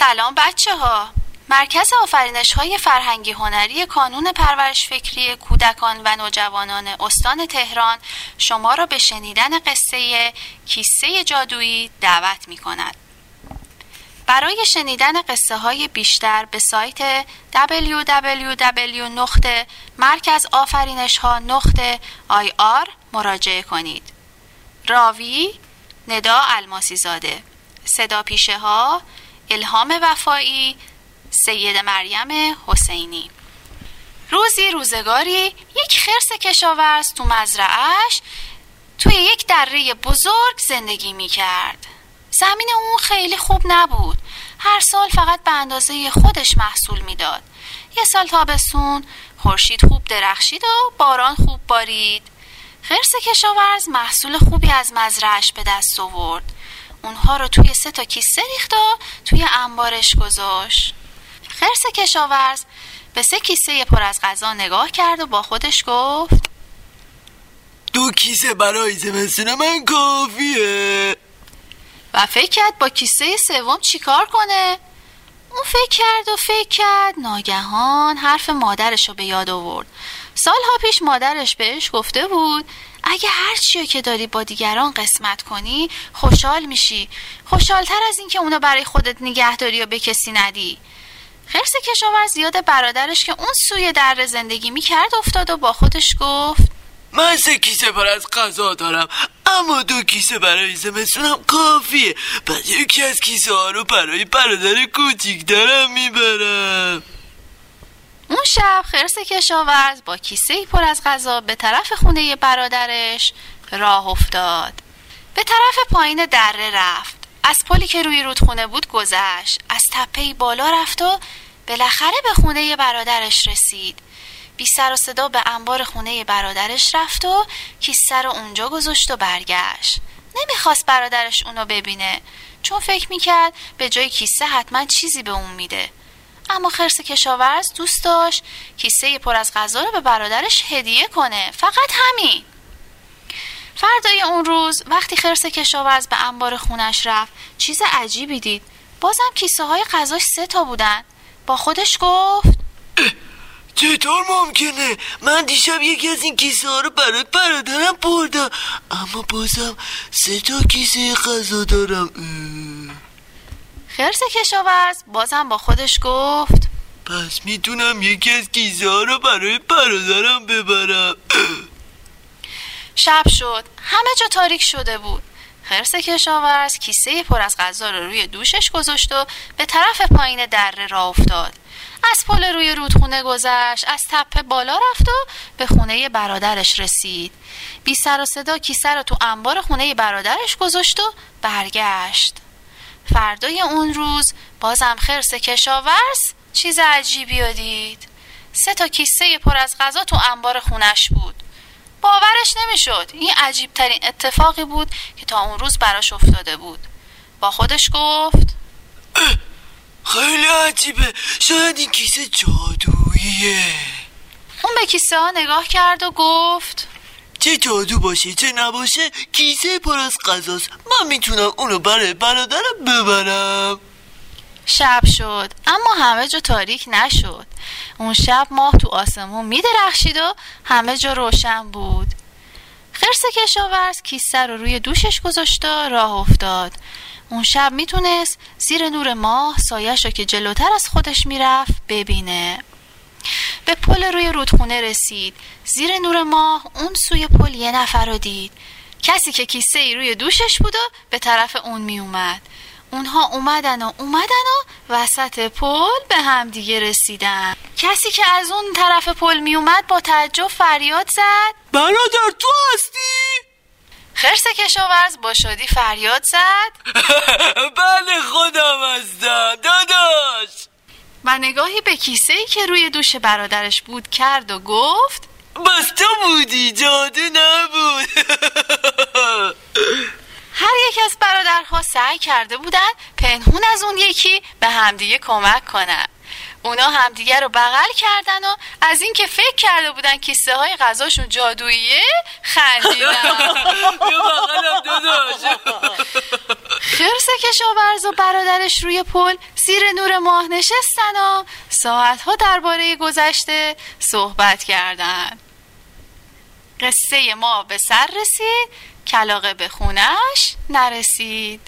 سلام بچه ها. مرکز آفرینش‌های فرهنگی هنری کانون پرورش فکری کودکان و نوجوانان استان تهران شما را به شنیدن قصه کیسه جادویی دعوت می‌کند. برای شنیدن قصه های بیشتر به سایت www.markazafarinesha.ir مراجعه کنید. راوی ندا الماسی زاده، صدا پیشه ها الهام وفایی، سید مریم حسینی. روزی روزگاری یک خرس کشاورز تو مزرعه‌اش توی یک دره بزرگ زندگی می کرد. زمین اون خیلی خوب نبود. هر سال فقط به اندازه خودش محصول میداد. یه سال تابستون خورشید خوب درخشید و باران خوب بارید. خرس کشاورز محصول خوبی از مزرعه‌اش به دست آورد. اونها رو توی 3 کیسه ریخت و توی انبارش گذاشت. خرس کشاورز به 3 کیسه پر از غذا نگاه کرد و با خودش گفت 2 کیسه برای زمستون من کافیه. و فکر کرد با کیسه سوم چیکار کنه. اون فکر کرد ناگهان حرف مادرش رو به یاد آورد. سالها پیش مادرش بهش گفته بود اگه هر چیو که داری با دیگران قسمت کنی خوشحال میشی، خوشحالتر از این که اونو برای خودت نگه داری و به کسی ندی. خرس کشاورز یاد برادرش که اون سوی دره زندگی میکرد افتاد و با خودش گفت من 3 کیسه پر از غذا دارم، اما 2 کیسه برای زمستونم کافیه. پس یکی از کیسه ها رو برای برادر کوچیک دارم میبرم. اون شب خرس کشاورز با کیسه‌ای پر از غذا به طرف خونه برادرش راه افتاد. به طرف پایین دره رفت. از پلی که روی رودخونه بود گذشت. از تپه‌ای بالا رفت و بالاخره به خونه برادرش رسید. بی سر و صدا به انبار خونه برادرش رفت و کیسه رو اونجا گذاشت و برگشت. نمیخواست برادرش اونو ببینه چون فکر میکرد به جای کیسه حتما چیزی به اون میده. اما خرس کشاورز دوست داشت کیسه پر از غذا رو به برادرش هدیه کنه، فقط همین. فردای اون روز وقتی خرس کشاورز به انبار خونش رفت چیز عجیبی دید. بازم کیسه های غذاش 3 بودن. با خودش گفت چطور ممکنه؟ من دیشب یکی از این کیسه ها رو برای برادرم بردم، اما بازم 3 کیسه غذا دارم. خرس کشاورز بازم با خودش گفت پس میتونم یکی از کیسه ها رو برای برادرم ببرم. شب شد. همه جا تاریک شده بود. خرس کشاورز کیسه پر از غذا رو روی دوشش گذاشت و به طرف پایین دره راه افتاد. از پل روی رودخونه گذشت، از تپه بالا رفت و به خونه برادرش رسید. بی سر و صدا کیسه رو تو انبار خونه برادرش گذاشت و برگشت. فردای اون روز بازم خرس کشاورز چیز عجیبی رو دید. 3 کیسه پر از غذا تو انبار خونش بود. باورش نمیشد. این عجیب ترین اتفاقی بود که تا اون روز براش افتاده بود. با خودش گفت خیلی عجیبه، شاید این کیسه جادوییه. اون به کیسه ها نگاه کرد و گفت چه جادو باشه چه نباشه کیسه پر از غذاست، من میتونم اونو برای برادرم ببرم. شب شد اما همه جا تاریک نشد. اون شب ماه تو آسمون میدرخشید و همه جا روشن بود. خرس کشاورز کیسه رو روی دوشش گذاشت و راه افتاد. اون شب میتونست زیر نور ماه سایه‌ش رو که جلوتر از خودش میرفت ببینه. به پل روی رودخونه رسید. زیر نور ماه اون سوی پل یه نفر رو دید. کسی که کیسه ای روی دوشش بود و به طرف اون می اومد. اونها اومدن و وسط پل به هم دیگه رسیدن. کسی که از اون طرف پل می اومد با تعجب فریاد زد برادر تو هستی؟ خرس کشاورز با شادی فریاد زد بله خودم هستم داداش. و نگاهی به کیسه‌ای که روی دوش برادرش بود کرد و گفت بس تو بودی، جادو نبود. هر یک از برادرها سعی کرده بودن پنهون از اون یکی به همدیگه کمک کنن. اونا همدیگه رو بغل کردن و از این که فکر کرده بودن کیسه های غذاشون جادوییه خندیدن. بیا بغلم داداش. خرس کشاورز و برادرش روی پل زیر نور ماه نشستن و ساعتها درباره گذشته صحبت کردن. قصه ما به سر رسید، کلاغه به خونش نرسید.